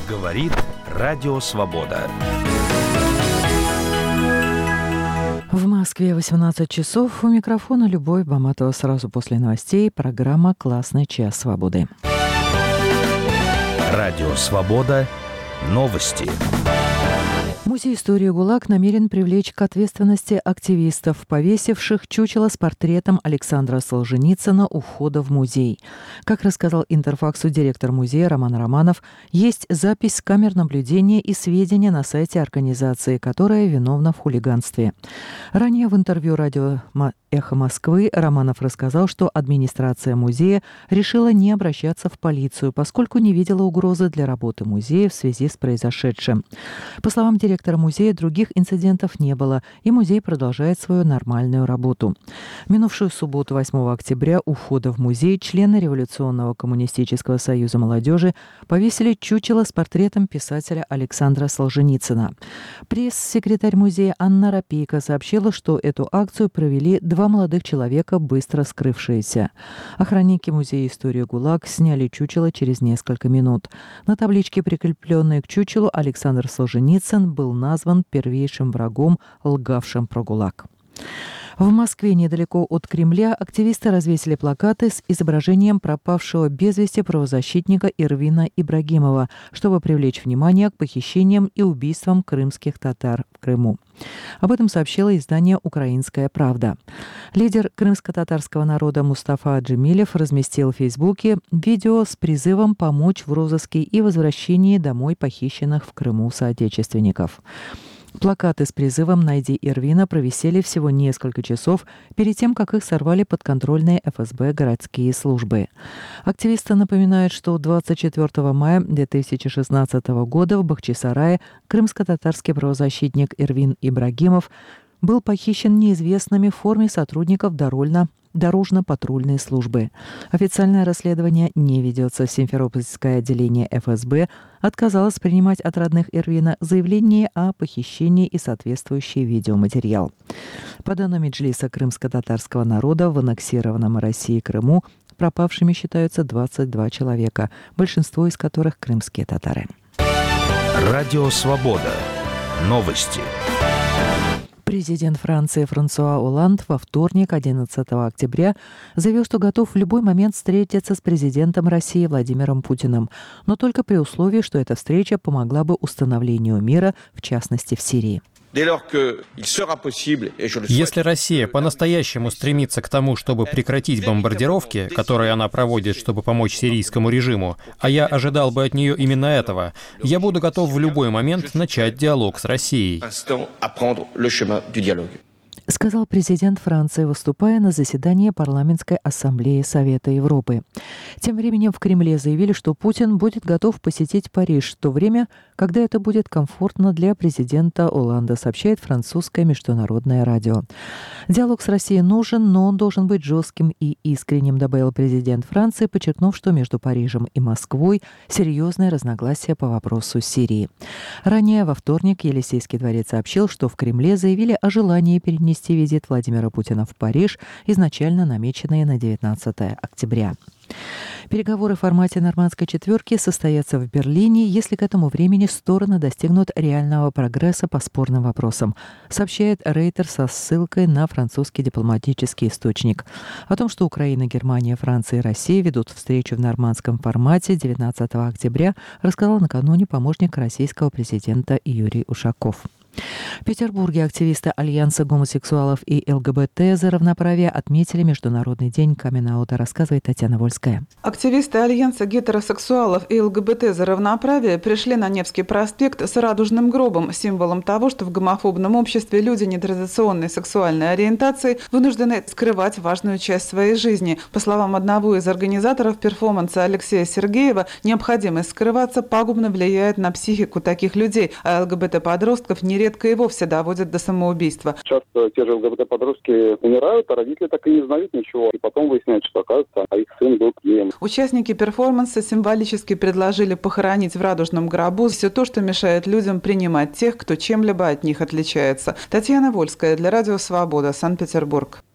Говорит Радио Свобода. В Москве 18 часов. У микрофона Любовь Баматова. Сразу после новостей программа «Классный час свободы». Радио Свобода. Новости. Музей истории ГУЛАГ намерен привлечь к ответственности активистов, повесивших чучело с портретом Александра Солженицына у входа в музей. Как рассказал Интерфаксу директор музея Роман Романов, есть запись с камер наблюдения и сведения на сайте организации, которая виновна в хулиганстве. Ранее в интервью радио «Эхо Москвы» Романов рассказал, что администрация музея решила не обращаться в полицию, поскольку не видела угрозы для работы музея в связи с произошедшим. По словам директора музея, других инцидентов не было, и музей продолжает свою нормальную работу. В минувшую субботу, 8 октября, у входа в музей члены Революционного коммунистического союза молодежи повесили чучело с портретом писателя Александра Солженицына. Пресс-секретарь музея Анна Рапейко сообщила, что эту акцию провели два молодых человека, быстро скрывшиеся. Охранники музея истории ГУЛАГ сняли чучело через несколько минут. На табличке, прикрепленной к чучелу, Александр Солженицын был назван первейшим врагом, лгавшим про ГУЛАГ. В Москве, недалеко от Кремля, активисты развесили плакаты с изображением пропавшего без вести правозащитника Эрвина Ибрагимова, чтобы привлечь внимание к похищениям и убийствам крымских татар в Крыму. Об этом сообщило издание «Украинская правда». Лидер крымско-татарского народа Мустафа Джемилев разместил в Фейсбуке видео с призывом помочь в розыске и возвращении домой похищенных в Крыму соотечественников. Плакаты с призывом «Найди Эрвина» провисели всего несколько часов перед тем, как их сорвали подконтрольные ФСБ городские службы. Активисты напоминают, что 24 мая 2016 года в Бахчисарае крымско-татарский правозащитник Эрвин Ибрагимов был похищен неизвестными в форме сотрудников дорожно-патрульной службы. Официальное расследование не ведется. Симферопольское отделение ФСБ отказалось принимать от родных Эрвина заявление о похищении и соответствующий видеоматериал. По данным Меджлиса крымско-татарского народа, в аннексированном Россией Крыму пропавшими считаются 22 человека, большинство из которых крымские татары. Радио Свобода. Новости. Президент Франции Франсуа Олланд во вторник, 11 октября, заявил, что готов в любой момент встретиться с президентом России Владимиром Путиным, но только при условии, что эта встреча помогла бы установлению мира, в частности в Сирии. Если Россия по-настоящему стремится к тому, чтобы прекратить бомбардировки, которые она проводит, чтобы помочь сирийскому режиму, а я ожидал бы от нее именно этого, я буду готов в любой момент начать диалог с Россией. Сказал президент Франции, выступая на заседании Парламентской ассамблеи Совета Европы. Тем временем в Кремле заявили, что Путин будет готов посетить Париж в то время, когда это будет комфортно для президента Олланда, сообщает французское международное радио. Диалог с Россией нужен, но он должен быть жестким и искренним, добавил президент Франции, подчеркнув, что между Парижем и Москвой серьезные разногласия по вопросу Сирии. Ранее во вторник Елисейский дворец сообщил, что в Кремле заявили о желании перенести визит Владимира Путина в Париж, изначально намеченные на 19 октября. Переговоры в формате нормандской четверки состоятся в Берлине, если к этому времени стороны достигнут реального прогресса по спорным вопросам, сообщает Рейтер со ссылкой на французский дипломатический источник. О том, что Украина, Германия, Франция и Россия ведут встречу в нормандском формате 19 октября, рассказал накануне помощник российского президента Юрий Ушаков. В Петербурге активисты Альянса гомосексуалов и ЛГБТ за равноправие отметили Международный день камин-аута, рассказывает Татьяна Вольская. Активисты Альянса гетеросексуалов и ЛГБТ за равноправие пришли на Невский проспект с радужным гробом, символом того, что в гомофобном обществе люди нетрадиционной сексуальной ориентации вынуждены скрывать важную часть своей жизни. По словам одного из организаторов перформанса Алексея Сергеева, необходимость скрываться пагубно влияет на психику таких людей, а ЛГБТ-подростков нередко и вовсе доводят до самоубийства. Часто те же ЛГБТ-подростки умирают, а родители так и не знают ничего. И потом выясняют, что, оказывается, их сын был геем. Участники перформанса символически предложили похоронить в радужном гробу все то, что мешает людям принимать тех, кто чем-либо от них отличается. Татьяна Вольская для Радио Свобода, Санкт-Петербург.